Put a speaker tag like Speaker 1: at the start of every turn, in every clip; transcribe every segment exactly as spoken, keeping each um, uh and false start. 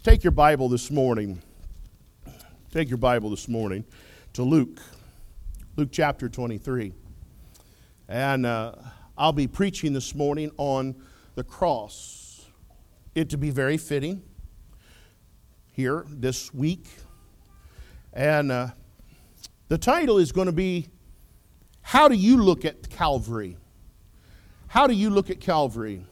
Speaker 1: Take your Bible this morning. Take your Bible this morning to Luke. Luke chapter twenty-three. And uh, I'll be preaching this morning on the cross. It to be very fitting here this week. And uh, the title is going to be, How do you look at Calvary? How do you look at Calvary?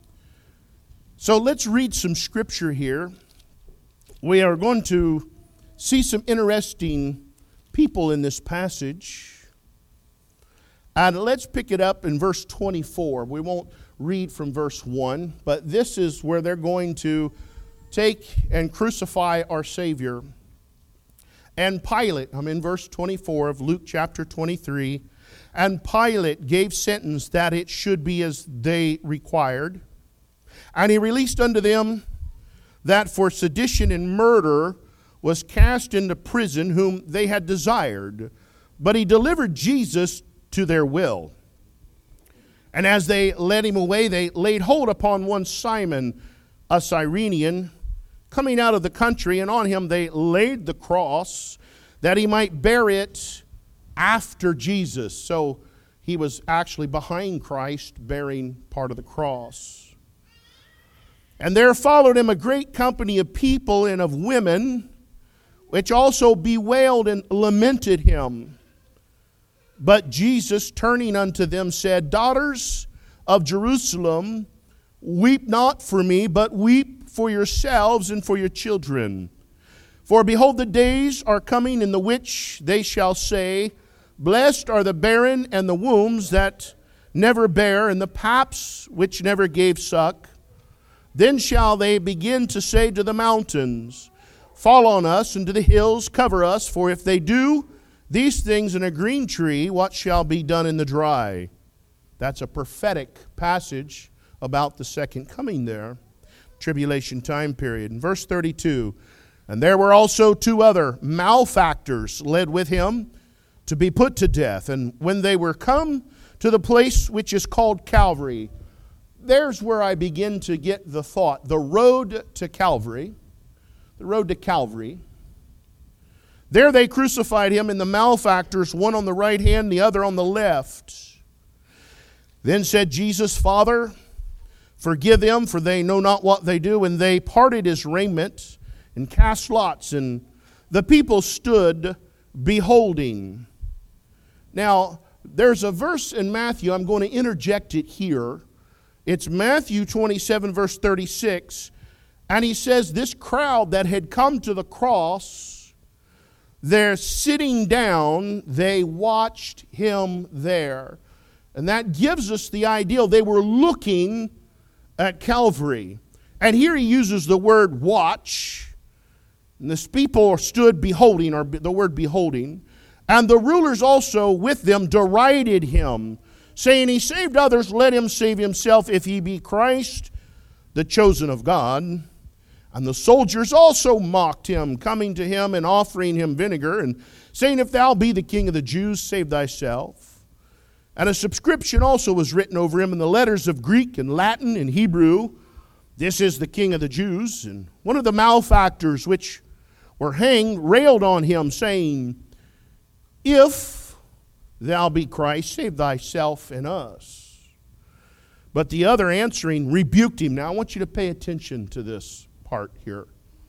Speaker 1: So let's read some scripture here. We are going to see some interesting people in this passage. And let's pick it up in verse twenty-four. We won't read from verse one, but this is where they're going to take and crucify our Savior. And Pilate, I'm in verse twenty-four of Luke chapter twenty-three, and Pilate gave sentence that it should be as they required. And he released unto them that for sedition and murder was cast into prison whom they had desired. But he delivered Jesus to their will. And as they led him away, they laid hold upon one Simon, a Cyrenian, coming out of the country, and on him they laid the cross, that he might bear it after Jesus. So he was actually behind Christ, bearing part of the cross. And there followed him a great company of people and of women, which also bewailed and lamented him. But Jesus, turning unto them, said, Daughters of Jerusalem, weep not for me, but weep for yourselves and for your children. For behold, the days are coming in the which they shall say, Blessed are the barren and the wombs that never bare, and the paps which never gave suck. Then shall they begin to say to the mountains, Fall on us, and to the hills cover us, for if they do these things in a green tree, what shall be done in the dry? That's a prophetic passage about the second coming there, tribulation time period. In verse thirty-two, And there were also two other malefactors led with him to be put to death. And when they were come to the place which is called Calvary, there's where I begin to get the thought. The road to Calvary. The road to Calvary. There they crucified him, and the malefactors, one on the right hand, the other on the left. Then said Jesus, Father, forgive them, for they know not what they do. And they parted his raiment and cast lots, and the people stood beholding. Now, there's a verse in Matthew, I'm going to interject it here. It's Matthew twenty-seven, verse thirty-six. And he says, this crowd that had come to the cross, they're sitting down, they watched him there. And that gives us the idea they were looking at Calvary. And here he uses the word watch. And this people stood beholding, or the word beholding. And the rulers also with them derided him, saying, He saved others, let him save himself, if he be Christ, the chosen of God. And the soldiers also mocked him, coming to him and offering him vinegar, and saying, If thou be the king of the Jews, save thyself. And a subscription also was written over him in the letters of Greek and Latin and Hebrew, This is the king of the Jews. And one of the malefactors which were hanged railed on him, saying, If thou be Christ, save thyself and us. But the other answering rebuked him. Now I want you to pay attention to this part here.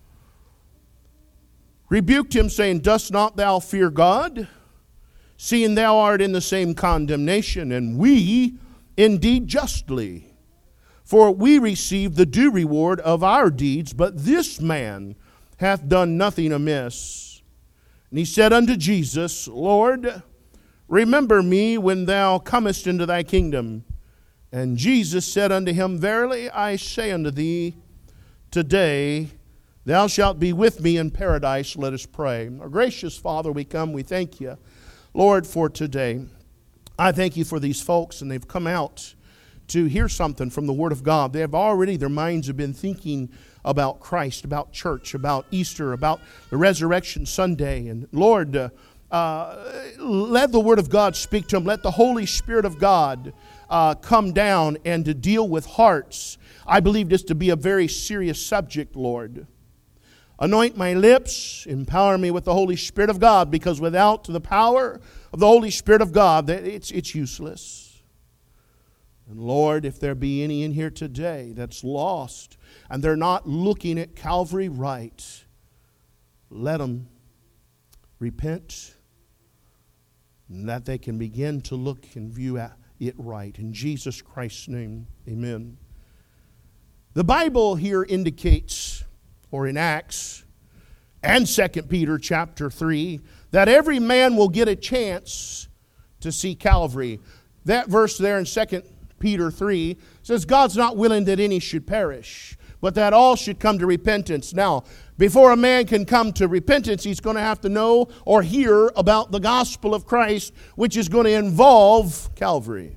Speaker 1: Rebuked him, saying, Dost not thou fear God, seeing thou art in the same condemnation, and we indeed justly? For we receive the due reward of our deeds, but this man hath done nothing amiss. And he said unto Jesus, Lord, remember me when thou comest into thy kingdom. And Jesus said unto him, Verily I say unto thee, today thou shalt be with me in paradise. Let us pray. Our gracious Father, we come, we thank you, Lord, for today. I thank you for these folks, and they've come out to hear something from the Word of God. They have already, their minds have been thinking about Christ, about church, about Easter, about the Resurrection Sunday. And Lord, uh, uh, let the Word of God speak to them. Let the Holy Spirit of God uh, come down and to deal with hearts. I believe this to be a very serious subject, Lord. Anoint my lips, empower me with the Holy Spirit of God, because without the power of the Holy Spirit of God, it's, it's useless. And Lord, if there be any in here today that's lost and they're not looking at Calvary right, let them repent, and that they can begin to look and view it right. In Jesus Christ's name, amen. The Bible here indicates, or enacts, and Second Peter chapter three, that every man will get a chance to see Calvary. That verse there in Second Peter three says, God's not willing that any should perish, but that all should come to repentance. Now, before a man can come to repentance, he's going to have to know or hear about the gospel of Christ, which is going to involve Calvary.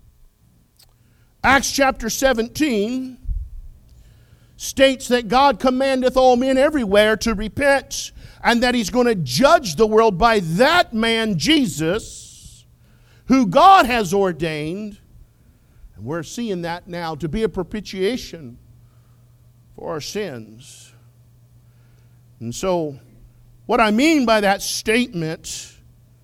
Speaker 1: Acts chapter seventeen states that God commandeth all men everywhere to repent, and that he's going to judge the world by that man, Jesus, who God has ordained. And we're seeing that now to be a propitiation for our sins. And so, what I mean by that statement,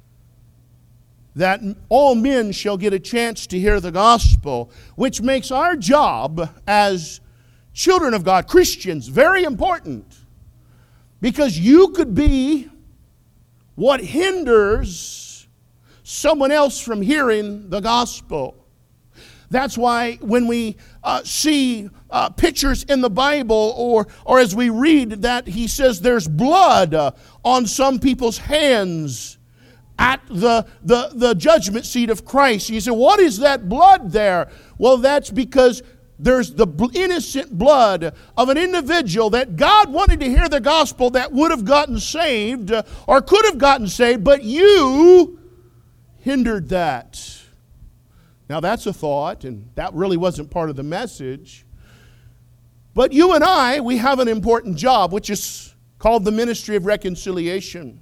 Speaker 1: that all men shall get a chance to hear the gospel, which makes our job as children of God, Christians, very important. Because you could be what hinders someone else from hearing the gospel. That's why when we uh, see uh, pictures in the Bible, or, or as we read that he says there's blood uh, on some people's hands at the, the, the judgment seat of Christ. You say, what is that blood there? Well, that's because there's the innocent blood of an individual that God wanted to hear the gospel, that would have gotten saved uh, or could have gotten saved, but you hindered that. Now that's a thought, and that really wasn't part of the message. But you and I, we have an important job, which is called the ministry of reconciliation.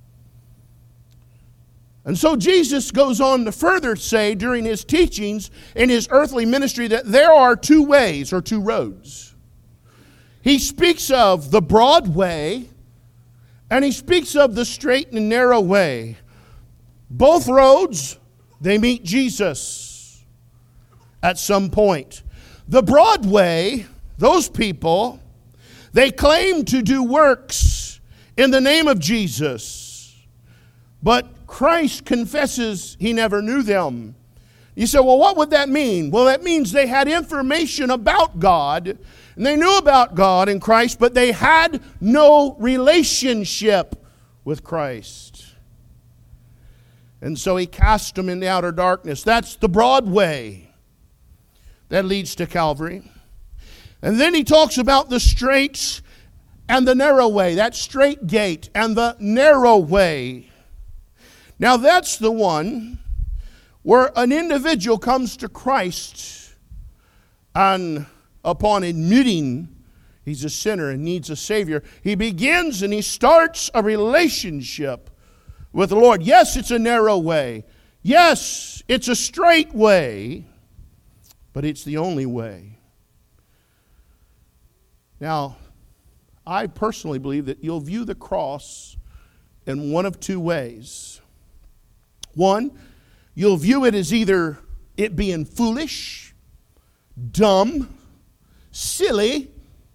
Speaker 1: And so Jesus goes on to further say during his teachings in his earthly ministry that there are two ways or two roads. He speaks of the broad way, and he speaks of the straight and narrow way. Both roads, they meet Jesus at some point. The broad way, those people, they claim to do works in the name of Jesus, but Christ confesses he never knew them. You say, well, what would that mean? Well, that means they had information about God, and they knew about God and Christ, but they had no relationship with Christ. And so he cast them in the outer darkness. That's the broad way that leads to Calvary. And then he talks about the straight and the narrow way, that straight gate and the narrow way. Now that's the one where an individual comes to Christ, and upon admitting he's a sinner and needs a Savior, he begins and he starts a relationship with the Lord. Yes, it's a narrow way. Yes, it's a straight way, but it's the only way. Now, I personally believe that you'll view the cross in one of two ways. One, you'll view it as either it being foolish, dumb, silly,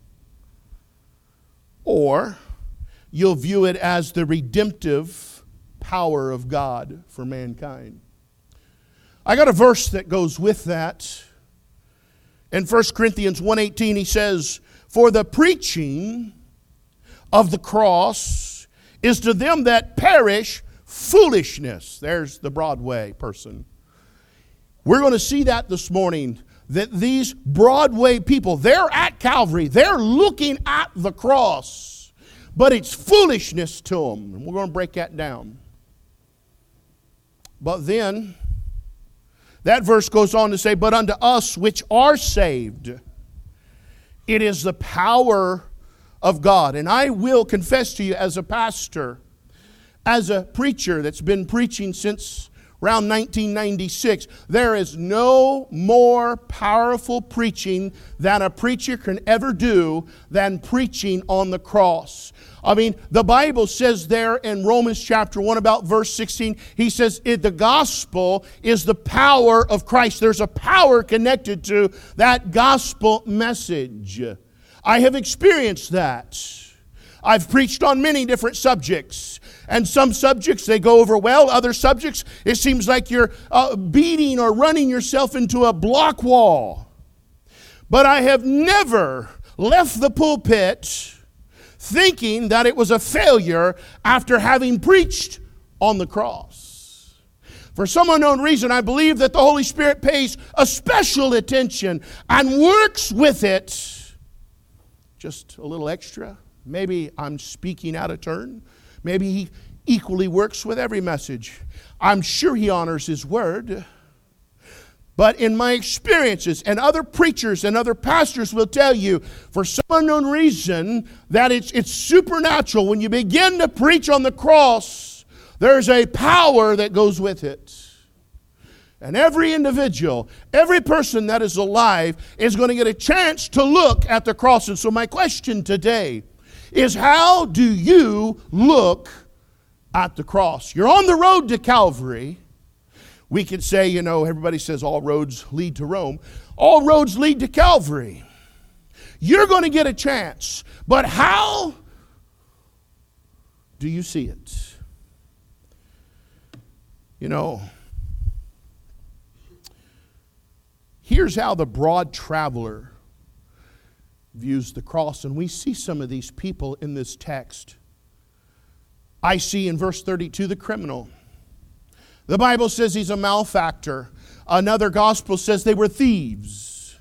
Speaker 1: or you'll view it as the redemptive power of God for mankind. I got a verse that goes with that. In First Corinthians one eighteen, he says, "For the preaching of the cross is to them that perish foolishness." There's the Broadway person. We're going to see that this morning, that these Broadway people, they're at Calvary. They're looking at the cross, but it's foolishness to them. And we're going to break that down. But then, that verse goes on to say, "But unto us which are saved, it is the power of God." And I will confess to you, as a pastor, as a preacher that's been preaching since around nineteen ninety-six. There is no more powerful preaching than a preacher can ever do than preaching on the cross. I mean, the Bible says there in Romans chapter one about verse sixteen, he says it, the gospel is the power of Christ. There's a power connected to that gospel message. I have experienced that. I've preached on many different subjects. And some subjects, they go over well. Other subjects, it seems like you're uh, beating or running yourself into a block wall. But I have never left the pulpit thinking that it was a failure after having preached on the cross. For some unknown reason, I believe that the Holy Spirit pays a special attention and works with it just a little extra. Maybe I'm speaking out of turn. Maybe He equally works with every message. I'm sure He honors His word. But in my experiences, and other preachers and other pastors will tell you, for some unknown reason, that it's, it's supernatural. When you begin to preach on the cross, there's a power that goes with it. And every individual, every person that is alive is going to get a chance to look at the cross. And so my question today is, how do you look at the cross? You're on the road to Calvary. We could say, you know, everybody says all roads lead to Rome. All roads lead to Calvary. You're going to get a chance. But how do you see it? You know, here's how the broad traveler views the cross. And we see some of these people in this text. I see in verse thirty-two the criminal. The Bible says he's a malefactor. Another gospel says they were thieves.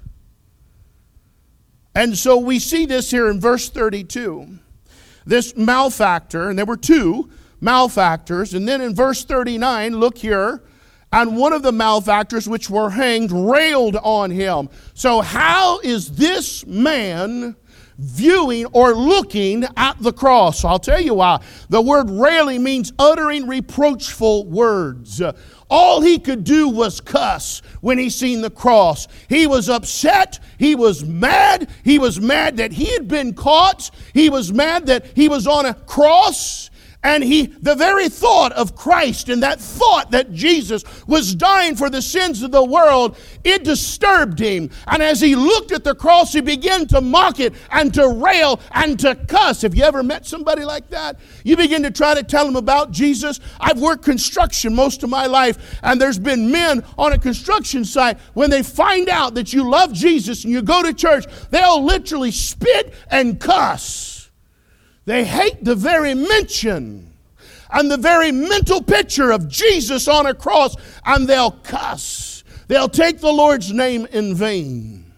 Speaker 1: And so we see this here in verse thirty-two. This malefactor, and there were two malefactors. And then in verse thirty-nine, look here. And one of the malefactors which were hanged railed on him. So how is this man viewing or looking at the cross? I'll tell you why. The word railing means uttering reproachful words. All he could do was cuss when he seen the cross. He was upset. He was mad. He was mad that he had been caught. He was mad that he was on a cross. And he, the very thought of Christ and that thought that Jesus was dying for the sins of the world, it disturbed him. And as he looked at the cross, he began to mock it and to rail and to cuss. Have you ever met somebody like that? You begin to try to tell them about Jesus. I've worked construction most of my life, and there's been men on a construction site, when they find out that you love Jesus and you go to church, they'll literally spit and cuss. They hate the very mention and the very mental picture of Jesus on a cross, and they'll cuss. They'll take the Lord's name in vain.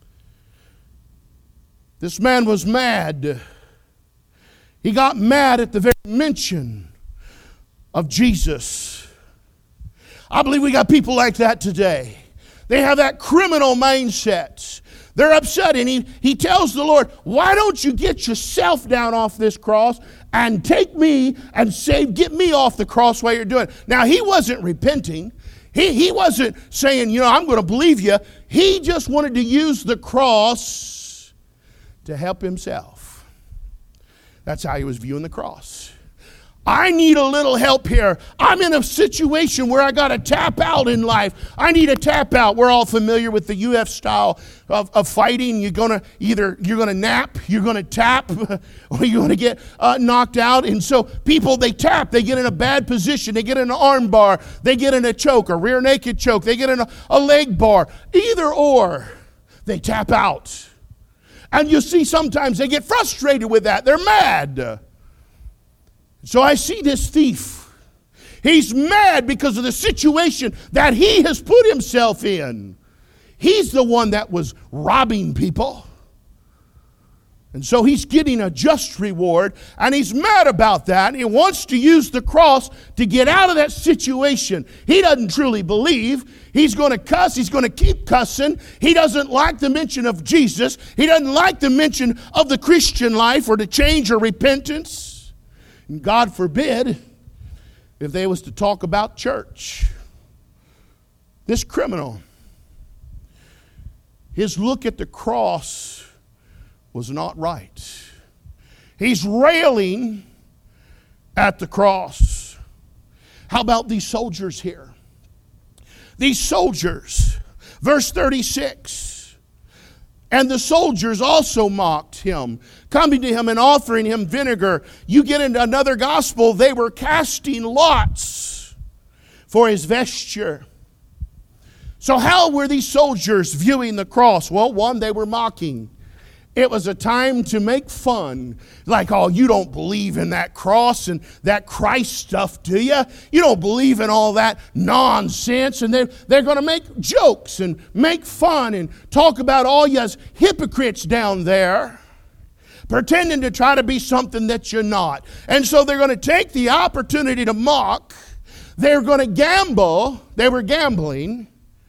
Speaker 1: This man was mad. He got mad at the very mention of Jesus. I believe we got people like that today. They have that criminal mindset. They're upset, and he, he tells the Lord, why don't you get yourself down off this cross and take me and save, get me off the cross while you're doing it. Now, he wasn't repenting. He, he wasn't saying, you know, I'm going to believe you. He just wanted to use the cross to help himself. That's how he was viewing the cross. I need a little help here. I'm in a situation where I got to tap out in life. I need a tap out. We're all familiar with the U F style of, of fighting. You're gonna either you're gonna nap, you're gonna tap, or you're gonna get uh, knocked out. And so people, they tap. They get in a bad position. They get in an arm bar. They get in a choke, a rear naked choke. They get in a, a leg bar. Either or, they tap out. And you see, sometimes they get frustrated with that. They're mad. So I see this thief. He's mad because of the situation that he has put himself in. He's the one that was robbing people. And so he's getting a just reward, and he's mad about that. And he wants to use the cross to get out of that situation. He doesn't truly believe. He's going to cuss. He's going to keep cussing. He doesn't like the mention of Jesus. He doesn't like the mention of the Christian life or the change or repentance. And God forbid if they was to talk about church. This criminal, his look at the cross was not right. He's railing at the cross. How about these soldiers here? These soldiers, verse thirty-six, and the soldiers also mocked him, coming to him and offering him vinegar. You get into another gospel, they were casting lots for his vesture. So how were these soldiers viewing the cross? Well, one, they were mocking. It was a time to make fun. Like, oh, you don't believe in that cross and that Christ stuff, do you? You don't believe in all that nonsense. And they're, they're going to make jokes and make fun and talk about all you hypocrites down there, pretending to try to be something that you're not. And so they're going to take the opportunity to mock. They're going to gamble. They were gambling.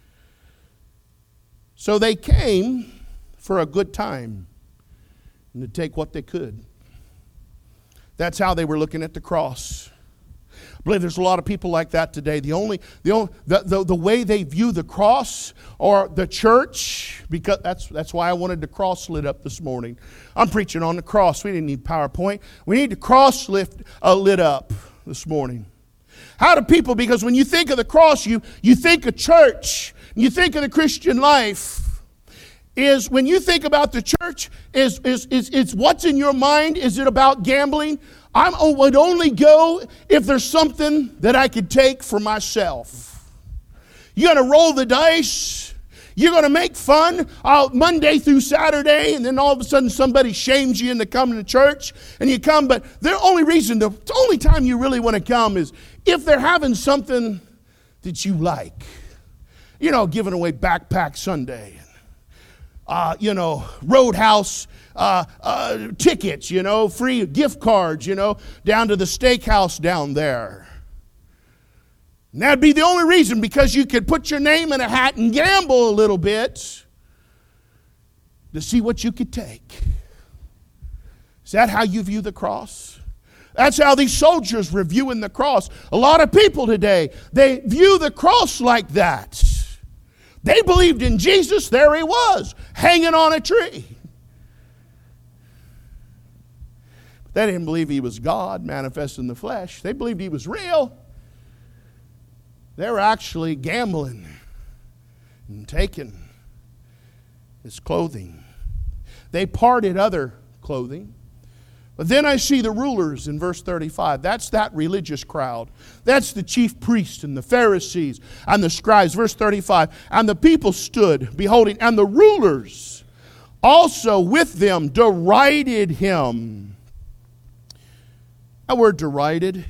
Speaker 1: So they came for a good time and to take what they could. That's how they were looking at the cross. I believe there's a lot of people like that today. The only, the only, the, the, the way they view the cross or the church, because that's that's why I wanted the cross lit up this morning. I'm preaching on the cross. We didn't need PowerPoint. We need the cross lift uh, lit up this morning. How do people? Because when you think of the cross, you you think of church. You think of the Christian life. Is when you think about the church, is is is it's what's in your mind? Is it about gambling? I would only go if there's something that I could take for myself. You're going to roll the dice. You're going to make fun uh, Monday through Saturday, and then all of a sudden somebody shames you into coming to church, and you come. But the only reason, the only time you really want to come is if they're having something that you like. You know, giving away Backpack Sunday. Uh, you know, Roadhouse uh, uh, tickets, you know, free gift cards, you know, down to the steakhouse down there. And that'd be the only reason, because you could put your name in a hat and gamble a little bit to see what you could take. Is that how you view the cross? That's how these soldiers were viewing the cross. A lot of people today, they view the cross like that. They believed in Jesus. There he was, hanging on a tree. But they didn't believe he was God manifest in the flesh. They believed he was real. They were actually gambling and taking his clothing. They parted other clothing. But then I see the rulers in verse thirty-five. That's that religious crowd. That's the chief priests and the Pharisees and the scribes. Verse thirty-five. And the people stood, beholding, and the rulers also with them derided him. That word derided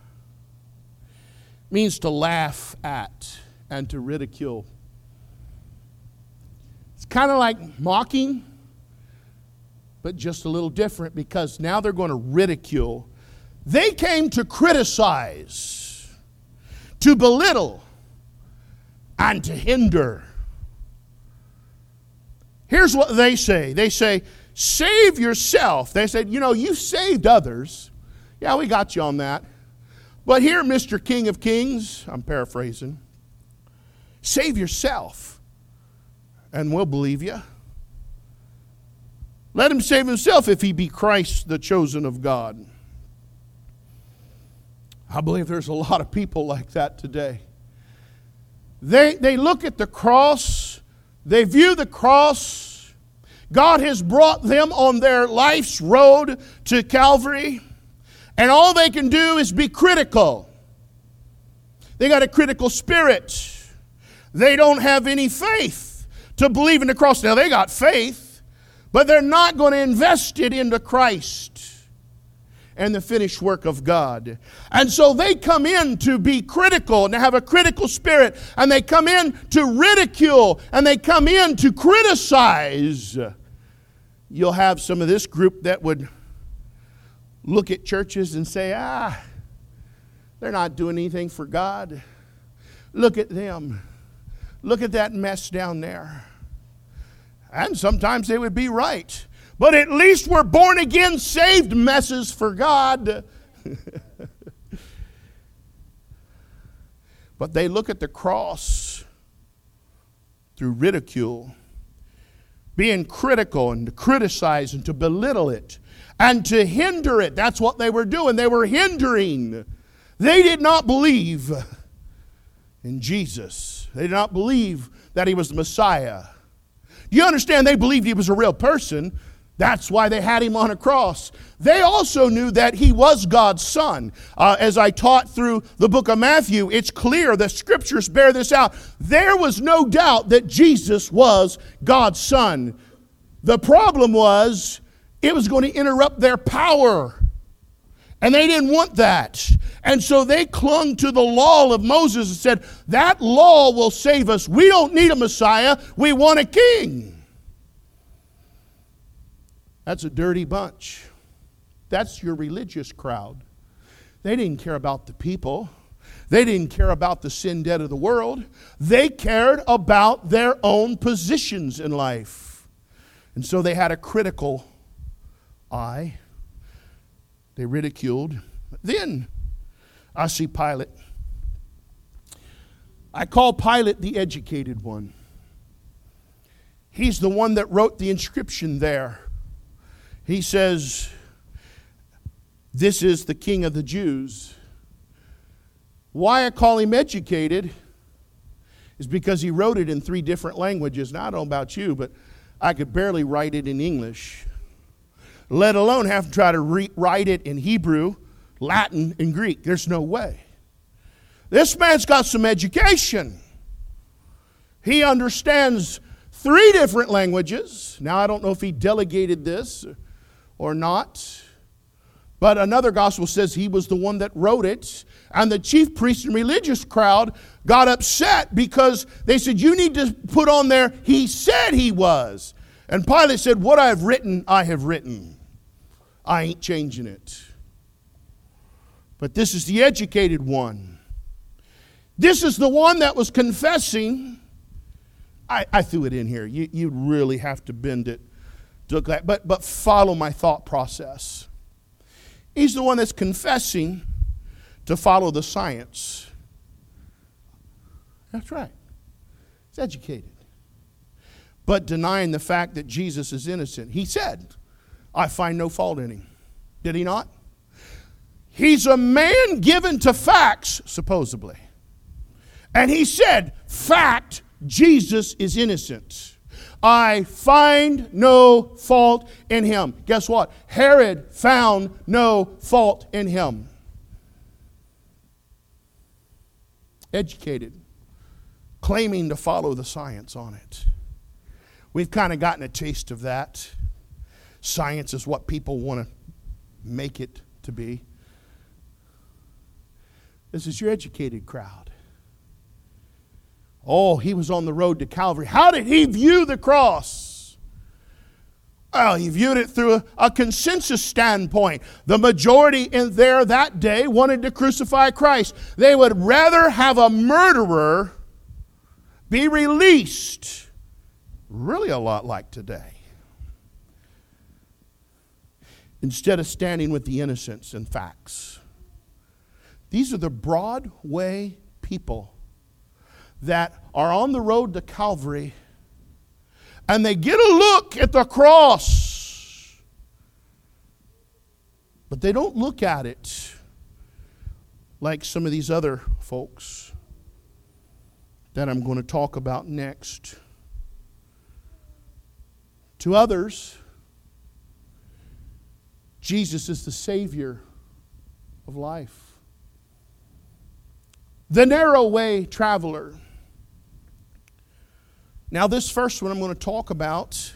Speaker 1: means to laugh at and to ridicule. It's kind of like mocking, but just a little different, because now they're going to ridicule. They came to criticize, to belittle, and to hinder. Here's what they say. They say, save yourself. They said, you know, you saved others. Yeah, we got you on that. But here, Mister King of Kings, I'm paraphrasing, save yourself, and we'll believe you. Let him save himself if he be Christ, the chosen of God. I believe there's a lot of people like that today. They, they look at the cross. They view the cross. God has brought them on their life's road to Calvary. And all they can do is be critical. They got a critical spirit. They don't have any faith to believe in the cross. Now, they got faith. But they're not going to invest it into Christ and the finished work of God. And so they come in to be critical and to have a critical spirit. And they come in to ridicule. And they come in to criticize. You'll have some of this group that would look at churches and say, ah, they're not doing anything for God. Look at them. Look at that mess down there. And sometimes they would be right. But at least we're born again, saved messes for God. But they look at the cross through ridicule, being critical and to criticize and to belittle it and to hinder it. That's what they were doing. They were hindering. They did not believe in Jesus. They did not believe that he was the Messiah. You understand, they believed he was a real person. That's why they had him on a cross. They also knew that he was God's son. Uh, as I taught through the book of Matthew, it's clear, the scriptures bear this out. There was no doubt that Jesus was God's son. The problem was, it was going to interrupt their power. And they didn't want that. And so they clung to the law of Moses and said, that law will save us. We don't need a Messiah. We want a king. That's a dirty bunch. That's your religious crowd. They didn't care about the people. They didn't care about the sin debt of the world. They cared about their own positions in life. And so they had a critical eye. They ridiculed. Then I see Pilate. I call Pilate the educated one. He's the one that wrote the inscription there. He says, this is the King of the Jews. Why I call him educated is because he wrote it in three different languages. Now, I don't know about you, but I could barely write it in English, let alone have to try to re- write it in Hebrew, Latin, and Greek. There's no way. This man's got some education. He understands three different languages. Now, I don't know if he delegated this or not, but another gospel says he was the one that wrote it. And the chief priests and religious crowd got upset because they said, you need to put on there, he said he was. And Pilate said, what I have written, I have written. I ain't changing it. But this is the educated one. This is the one that was confessing. I, I threw it in here. You, you really have to bend it to look like, but, but follow my thought process. He's the one that's confessing to follow the science. That's right. He's educated. But denying the fact that Jesus is innocent. He said, I find no fault in him. Did he not? He's a man given to facts, supposedly. And he said, fact, Jesus is innocent. I find no fault in him. Guess what? Herod found no fault in him. Educated, claiming to follow the science on it. We've kind of gotten a taste of that. Science is what people want to make it to be. This is your educated crowd. Oh, he was on the road to Calvary. How did he view the cross? Well, he viewed it through a, a consensus standpoint. The majority in there that day wanted to crucify Christ. They would rather have a murderer be released. Really a lot like today. Instead of standing with the innocents and facts. These are the Broadway people that are on the road to Calvary, and they get a look at the cross, but they don't look at it like some of these other folks that I'm going to talk about next. To others, Jesus is the Savior of life. The narrow way traveler. Now, this first one I'm going to talk about,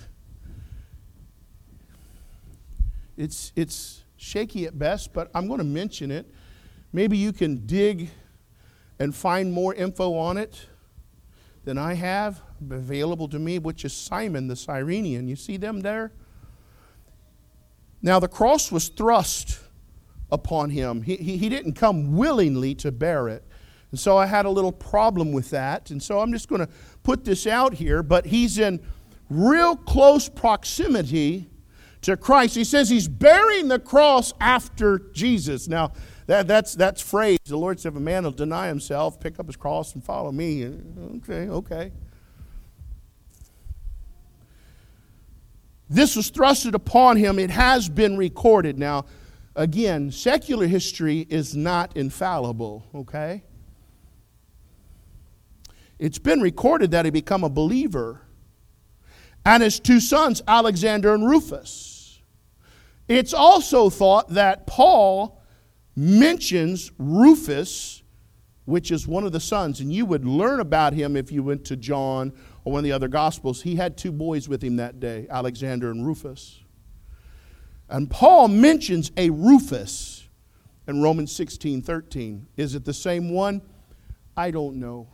Speaker 1: it's, it's shaky at best, but I'm going to mention it. Maybe you can dig and find more info on it than I have available to me, which is Simon the Cyrenian. You see them there? Now, the cross was thrust upon him. He, he, he didn't come willingly to bear it. And so I had a little problem with that. And so I'm just going to put this out here. But he's in real close proximity to Christ. He says he's bearing the cross after Jesus. Now, that, that's that's phrase. The Lord said, if a man will deny himself, pick up his cross and follow me. Okay, okay. this was thrusted upon him. It has been recorded. Now, again, secular history is not infallible, okay? It's been recorded that he became a believer. And his two sons, Alexander and Rufus. It's also thought that Paul mentions Rufus, which is one of the sons. And you would learn about him if you went to John or one of the other Gospels. He had two boys with him that day, Alexander and Rufus. And Paul mentions a Rufus in Romans sixteen thirteen. Is it the same one? I don't know.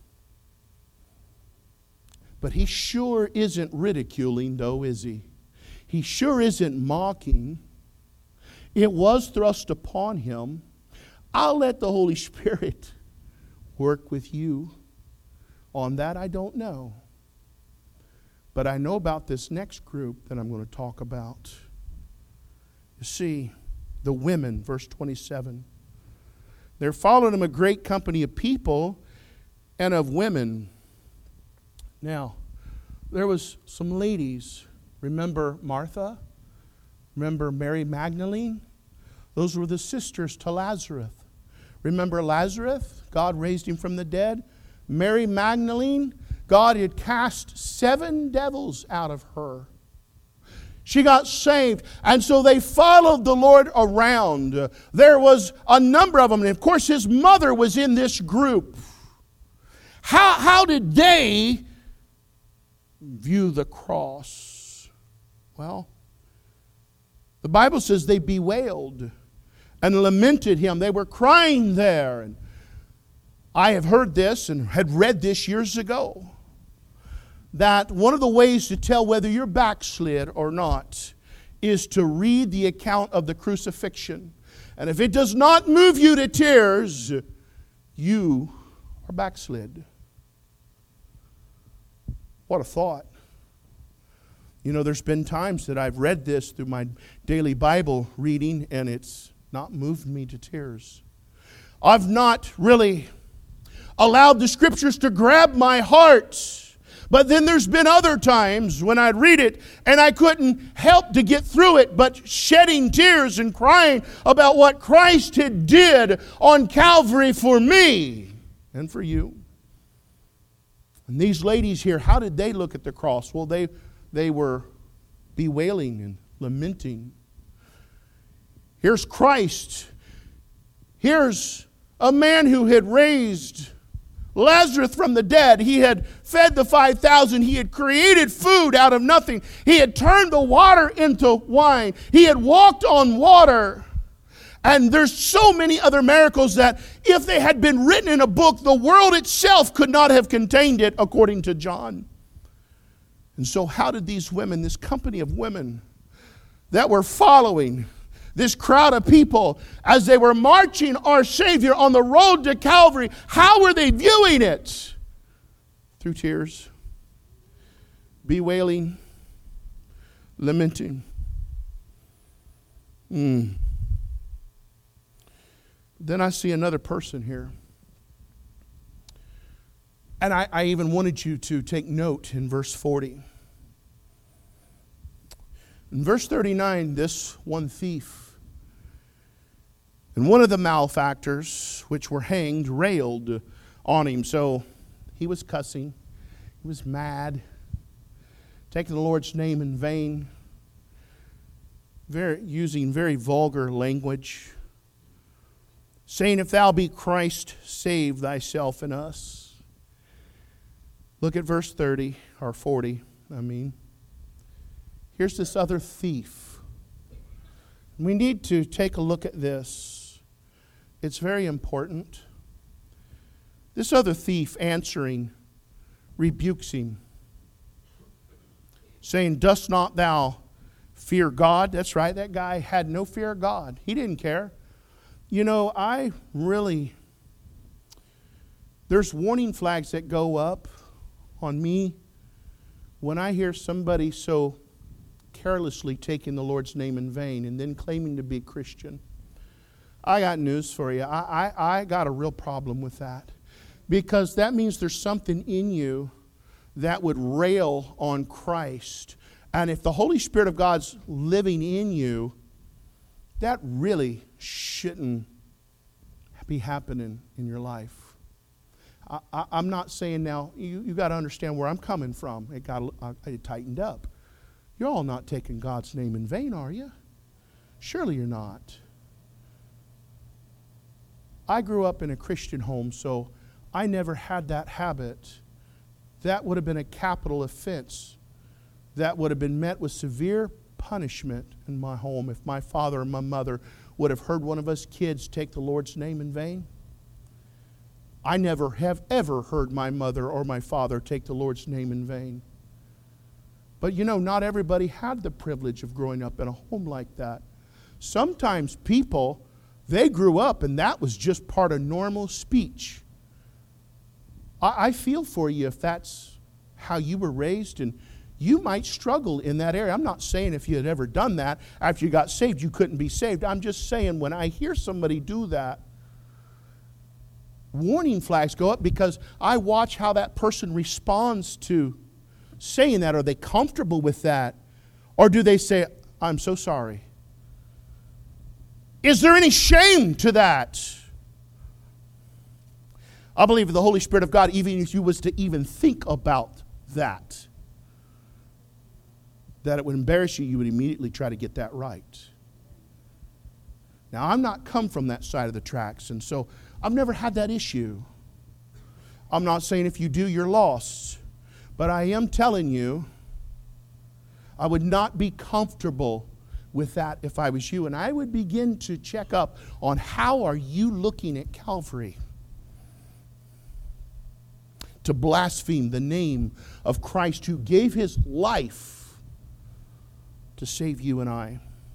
Speaker 1: But he sure isn't ridiculing, though, is he? He sure isn't mocking. It was thrust upon him. I'll let the Holy Spirit work with you. On that, I don't know. But I know about this next group that I'm going to talk about. You see, the women, verse twenty-seven. There followed him a great company of people and of women. Now, there was some ladies. Remember Martha? Remember Mary Magdalene? Those were the sisters to Lazarus. Remember Lazarus? God raised him from the dead. Mary Magdalene? God had cast seven devils out of her. She got saved. And so they followed the Lord around. There was a number of them. And of course, his mother was in this group. How, how did they view the cross? Well, the Bible says they bewailed and lamented him. They were crying there. And I have heard this and had read this years ago, that one of the ways to tell whether you're backslid or not is to read the account of the crucifixion. And if it does not move you to tears, you are backslid. What a thought. You know, there's been times that I've read this through my daily Bible reading and it's not moved me to tears. I've not really allowed the Scriptures to grab my heart. But then there's been other times when I'd read it and I couldn't help to get through it but shedding tears and crying about what Christ had did on Calvary for me and for you. And these ladies here, how did they look at the cross? Well, they, they were bewailing and lamenting. Here's Christ. Here's a man who had raised Lazarus from the dead. He had fed the five thousand. He had created food out of nothing. He had turned the water into wine. He had walked on water. And there's so many other miracles that if they had been written in a book, the world itself could not have contained it, according to John. And so how did these women, this company of women that were following this crowd of people as they were marching our Savior on the road to Calvary, how were they viewing it? Through tears, bewailing, lamenting. Mm. Then I see another person here. And I, I even wanted you to take note in verse forty. In verse thirty-nine, this one thief and one of the malefactors which were hanged railed on him. So he was cussing. He was mad. Taking the Lord's name in vain. Very, using very vulgar language. Saying, if thou be Christ, save thyself and us. Look at verse thirty, or forty, I mean. Here's this other thief. We need to take a look at this. It's very important. This other thief answering rebukes him, saying, dost not thou fear God? That's right, that guy had no fear of God. He didn't care. You know, I really, there's warning flags that go up on me when I hear somebody so carelessly taking the Lord's name in vain and then claiming to be a Christian. I got news for you. I, I, I got a real problem with that. Because that means there's something in you that would rail on Christ And if the Holy Spirit of God's living in you, that really shouldn't be happening in your life. I, I, I'm not saying now, you, you got to understand where I'm coming from. It got uh, it tightened up. You're all not taking God's name in vain, are you? Surely you're not. I grew up in a Christian home, so I never had that habit. That would have been a capital offense. That would have been met with severe punishment in my home if my father or my mother would have heard one of us kids take the Lord's name in vain. I never have ever heard my mother or my father take the Lord's name in vain. But you know, not everybody had the privilege of growing up in a home like that. Sometimes people, they grew up and that was just part of normal speech. I, I feel for you if that's how you were raised, and you might struggle in that area. I'm not saying if you had ever done that, after you got saved, you couldn't be saved. I'm just saying when I hear somebody do that, warning flags go up because I watch how that person responds to saying that. Are they comfortable with that? Or do they say, I'm so sorry? Is there any shame to that? I believe the Holy Spirit of God, even if you was to even think about that, that it would embarrass you, you would immediately try to get that right. Now, I'm not come from that side of the tracks, and so I've never had that issue. I'm not saying if you do, you're lost. But I am telling you, I would not be comfortable with that if I was you. And I would begin to check up on how are you looking at Calvary. To blaspheme the name of Christ who gave his life to save you and I.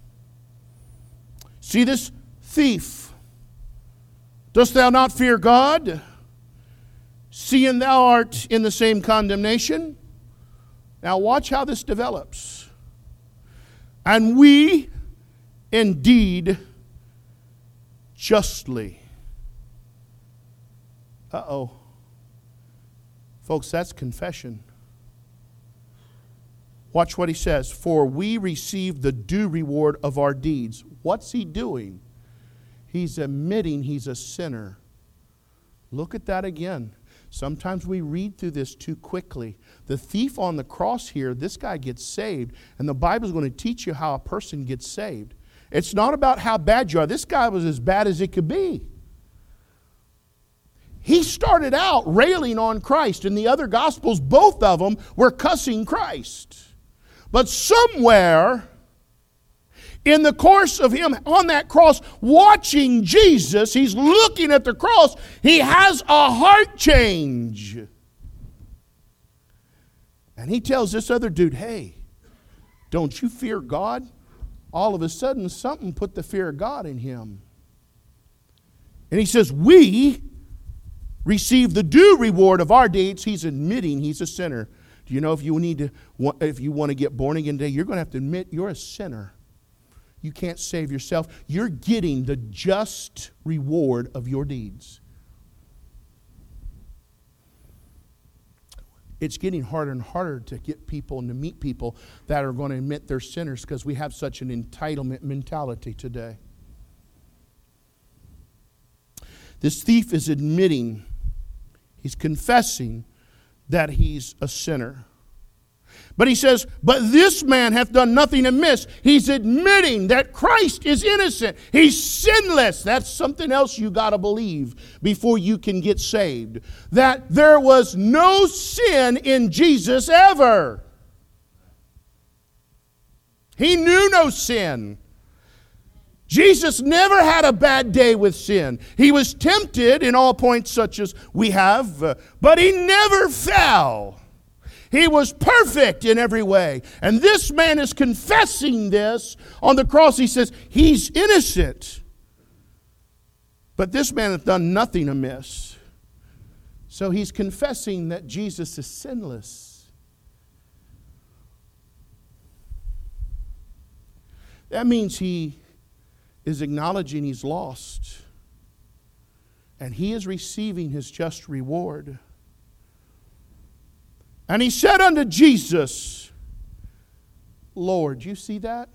Speaker 1: See this thief. Dost thou not fear God, seeing thou art in the same condemnation? Now watch how this develops. And we indeed justly. Uh-oh. Folks, that's confession. Watch what he says. For we receive the due reward of our deeds. What's he doing? He's admitting he's a sinner. Look at that again. Sometimes we read through this too quickly. The thief on the cross here, this guy gets saved. And the Bible is going to teach you how a person gets saved. It's not about how bad you are. This guy was as bad as it could be. He started out railing on Christ. In the other Gospels, both of them were cussing Christ. But somewhere in the course of him on that cross, watching Jesus, he's looking at the cross, he has a heart change. And he tells this other dude, hey, don't you fear God? All of a sudden, something put the fear of God in him. And he says, we receive the due reward of our deeds. He's admitting he's a sinner. Do you know if you need to, if you want to get born again today, you're going to have to admit you're a sinner. You can't save yourself. You're getting the just reward of your deeds. It's getting harder and harder to get people and to meet people that are going to admit they're sinners because we have such an entitlement mentality today. This thief is admitting, he's confessing that he's a sinner. But he says, but this man hath done nothing amiss. He's admitting that Christ is innocent. He's sinless. That's something else you got to believe before you can get saved. That there was no sin in Jesus ever. He knew no sin. Jesus never had a bad day with sin. He was tempted in all points such as we have, uh, but he never fell. He was perfect in every way. And this man is confessing this on the cross. He says, he's innocent. But this man hath done nothing amiss. So he's confessing that Jesus is sinless. That means he is acknowledging he's lost. And he is receiving his just reward. And he said unto Jesus, Lord. You see that?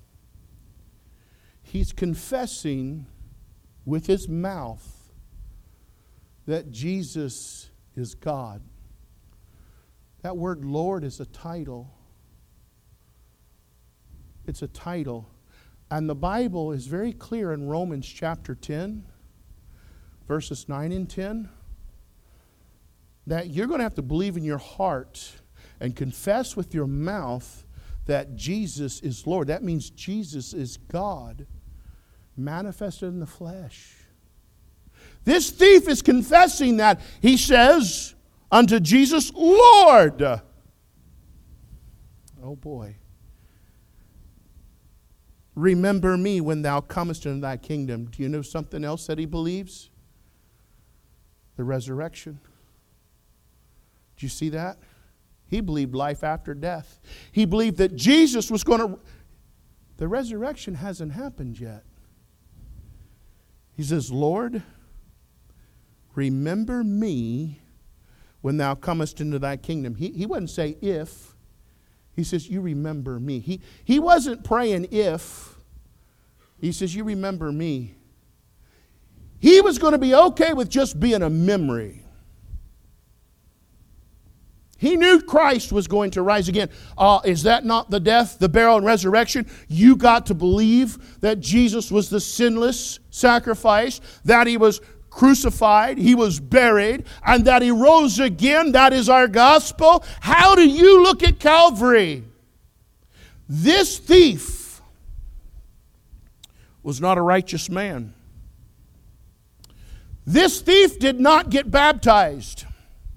Speaker 1: He's confessing with his mouth that Jesus is God. That word Lord is a title. It's a title. And the Bible is very clear in Romans chapter ten, verses nine and ten, that you're going to have to believe in your heart and confess with your mouth that Jesus is Lord. That means Jesus is God manifested in the flesh. This thief is confessing that. He says unto Jesus, Lord. Oh boy. Remember me when thou comest into thy kingdom. Do you know something else that he believes? The resurrection. Do you see that? He believed life after death. He believed that Jesus was going to... The resurrection hasn't happened yet. He says, Lord, remember me when thou comest into thy kingdom. He, he wouldn't say if. He says, you remember me. He, he wasn't praying if. He says, you remember me. He was going to be okay with just being a memory. He knew Christ was going to rise again. Uh, is that not the death, the burial, and resurrection? You got to believe that Jesus was the sinless sacrifice, that he was crucified, he was buried, and that he rose again. That is our gospel. How do you look at Calvary? This thief was not a righteous man. This thief did not get baptized.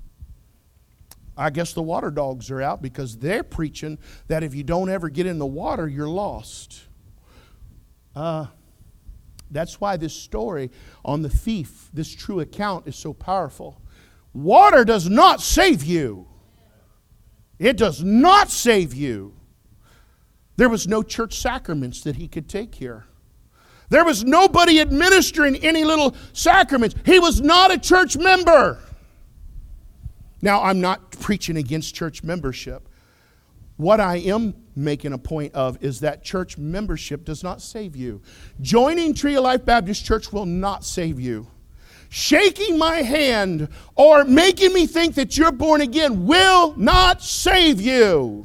Speaker 1: I guess the water dogs are out because they're preaching that if you don't ever get in the water, you're lost. Uh, that's why this story on the thief, this true account, is so powerful. Water does not save you. It does not save you. There was no church sacraments that he could take here. There was nobody administering any little sacraments. He was not a church member. Now, I'm not preaching against church membership. What I am making a point of is that church membership does not save you. Joining Tree of Life Baptist Church will not save you. Shaking my hand or making me think that you're born again will not save you.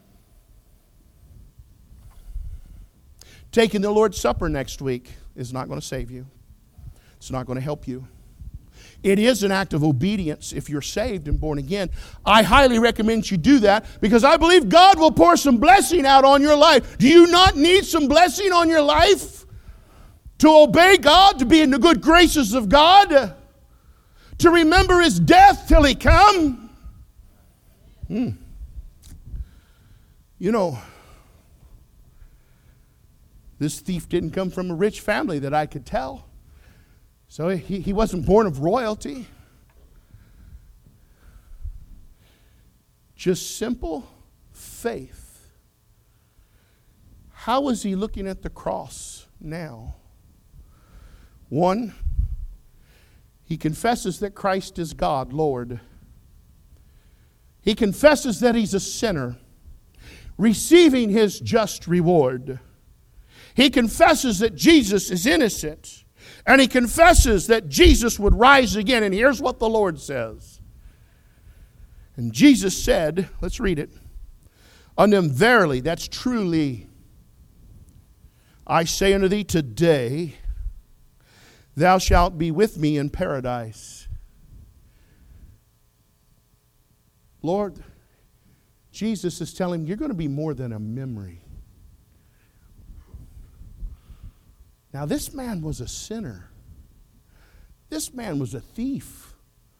Speaker 1: Taking the Lord's Supper next week is not going to save you. It's not going to help you. It is an act of obedience if you're saved and born again. I highly recommend you do that because I believe God will pour some blessing out on your life. Do you not need some blessing on your life? To obey God, to be in the good graces of God, to remember his death till he come. Hmm. You know, this thief didn't come from a rich family that I could tell. So he, he wasn't born of royalty. Just simple faith. How is he looking at the cross now? One, he confesses that Christ is God, Lord. He confesses that he's a sinner, receiving his just reward. He confesses that Jesus is innocent. And he confesses that Jesus would rise again. And here's what the Lord says. And Jesus said, let's read it. Unto him, verily, that's truly, I say unto thee today, thou shalt be with me in paradise. Lord, Jesus is telling him, you're going to be more than a memory. Now, this man was a sinner. This man was a thief.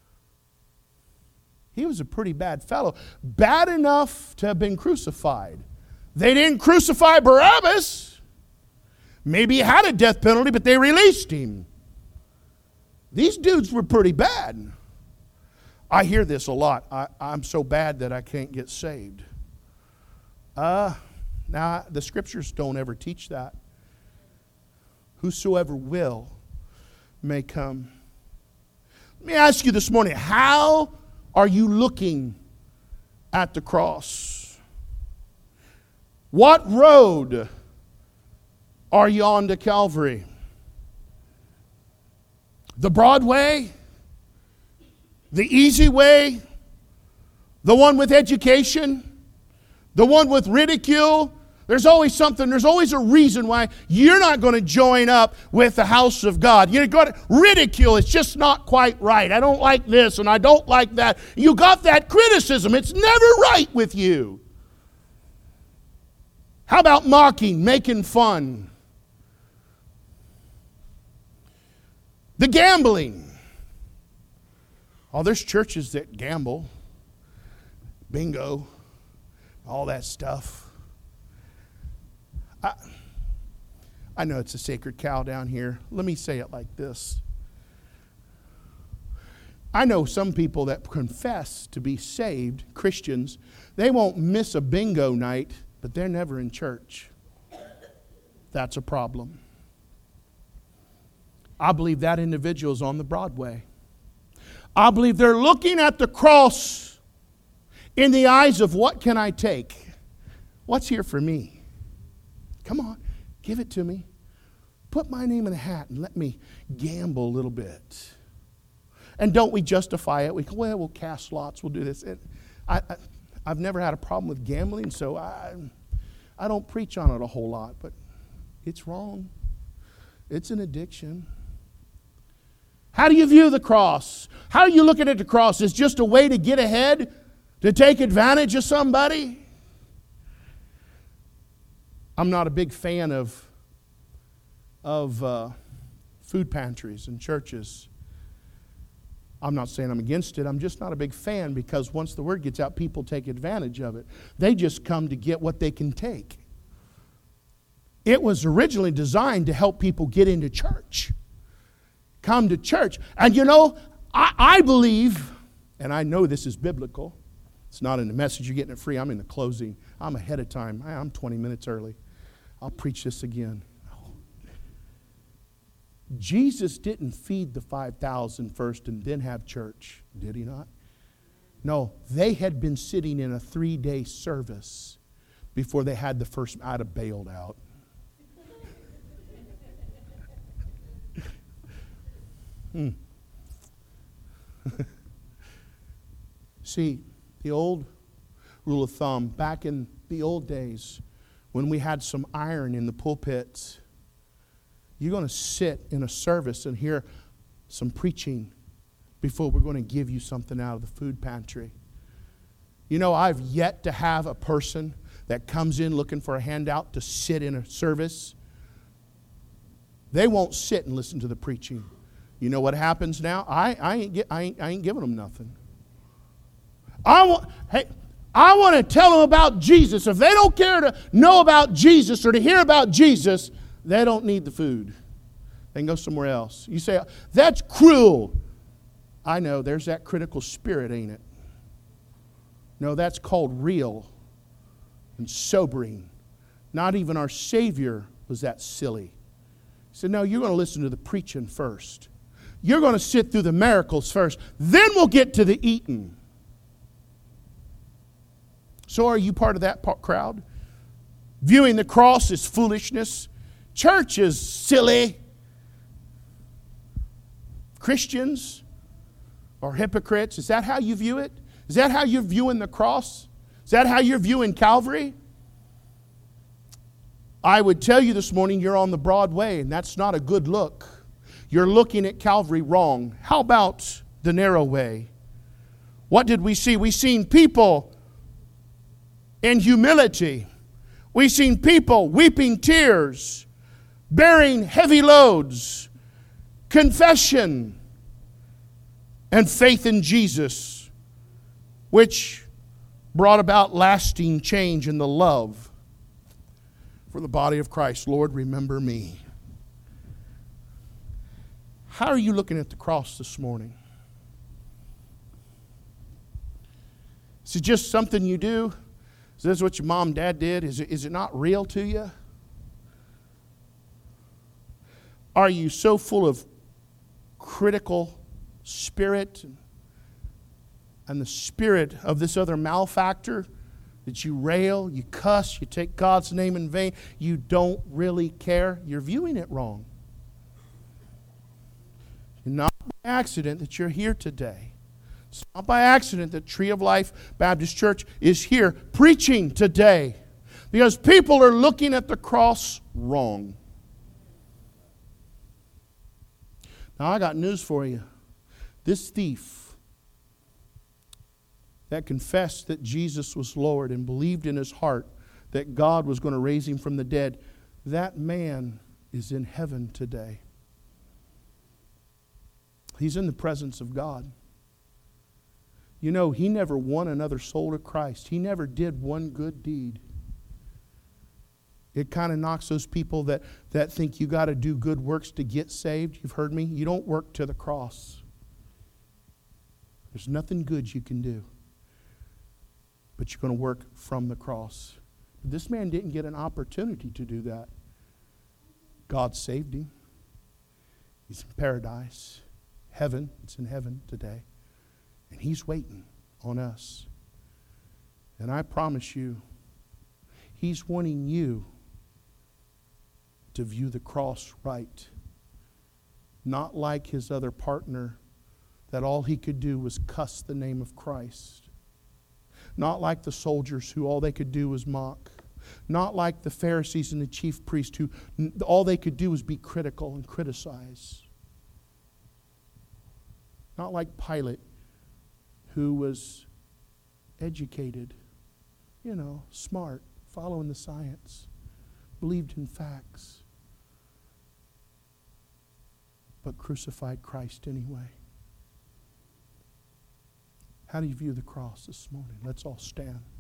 Speaker 1: He was a pretty bad fellow. Bad enough to have been crucified. They didn't crucify Barabbas. Maybe he had a death penalty, but they released him. These dudes were pretty bad. I hear this a lot. I, I'm so bad that I can't get saved. Uh, now, the scriptures don't ever teach that. Whosoever will may come. Let me ask you this morning, how are you looking at the cross? What road are you on to Calvary? The broad way? The easy way? The one with education? The one with ridicule? There's always something, there's always a reason why you're not going to join up with the house of God. You're going to ridicule, it's just not quite right. I don't like this and I don't like that. You got that criticism. It's never right with you. How about mocking, making fun? The gambling. Oh, there's churches that gamble. Bingo. All that stuff. I, I know it's a sacred cow down here. Let me say it like this. I know some people that confess to be saved, Christians, they won't miss a bingo night, but they're never in church. That's a problem. I believe that individual is on the Broadway. I believe they're looking at the cross in the eyes of what can I take? What's here for me? Come on, give it to me. Put my name in a hat and let me gamble a little bit. And don't we justify it? We go, well, we'll cast lots, we'll do this. It, I, I, I've never had a problem with gambling, so I, I don't preach on it a whole lot, but it's wrong. It's an addiction. How do you view the cross? How are you looking at the cross? Is just a way to get ahead, to take advantage of somebody? I'm not a big fan of, of uh, food pantries and churches. I'm not saying I'm against it. I'm just not a big fan because once the word gets out, people take advantage of it. They just come to get what they can take. It was originally designed to help people get into church. Come to church. And you know, I, I believe, and I know this is biblical. It's not in the message. You're getting it free. I'm in the closing. I'm ahead of time. I'm twenty minutes early. I'll preach this again. Jesus didn't feed the five thousand first and then have church, did he not? No, they had been sitting in a three-day service before they had the first. I'd have bailed out. hmm. See, the old rule of thumb, back in the old days, when we had some iron in the pulpits, you're going to sit in a service and hear some preaching before we're going to give you something out of the food pantry. You know, I've yet to have a person that comes in looking for a handout to sit in a service. They won't sit and listen to the preaching. You know what happens now? I, I, ain't, get, I, ain't, I ain't giving them nothing. I want, hey, I want to tell them about Jesus. If they don't care to know about Jesus or to hear about Jesus, they don't need the food. They can go somewhere else. You say, that's cruel. I know, there's that critical spirit, ain't it? No, that's called real and sobering. Not even our Savior was that silly. He said, no, you're going to listen to the preaching first. You're going to sit through the miracles first. Then we'll get to the eating. So are you part of that crowd? Viewing the cross as foolishness? Church is silly. Christians are hypocrites. Is that how you view it? Is that how you're viewing the cross? Is that how you're viewing Calvary? I would tell you this morning you're on the broad way, and that's not a good look. You're looking at Calvary wrong. How about the narrow way? What did we see? We seen people in humility. We seen people weeping tears, bearing heavy loads, confession, and faith in Jesus, which brought about lasting change in the love for the body of Christ. Lord, remember me. How are you looking at the cross this morning? Is it just something you do? Is this what your mom and dad did? Is it, is it not real to you? Are you so full of critical spirit and the spirit of this other malefactor that you rail, you cuss, you take God's name in vain, you don't really care, you're viewing it wrong. It's not by accident that you're here today. It's not by accident that Tree of Life Baptist Church is here preaching today. Because people are looking at the cross wrong. Now I got news for you. This thief that confessed that Jesus was Lord and believed in his heart that God was going to raise him from the dead, that man is in heaven today. He's in the presence of God. You know, he never won another soul to Christ. He never did one good deed. It kind of knocks those people that, that think you got to do good works to get saved. You've heard me. You don't work to the cross. There's nothing good you can do. But you're going to work from the cross. This man didn't get an opportunity to do that. God saved him. He's in paradise. Heaven. It's in heaven today. And he's waiting on us. And I promise you, he's wanting you to view the cross right. Not like his other partner, that all he could do was cuss the name of Christ. Not like the soldiers who all they could do was mock. Not like the Pharisees and the chief priests who all they could do was be critical and criticize. Not like Pilate, who was educated, you know, smart, following the science, believed in facts, but crucified Christ anyway. How do you view the cross this morning? Let's all stand.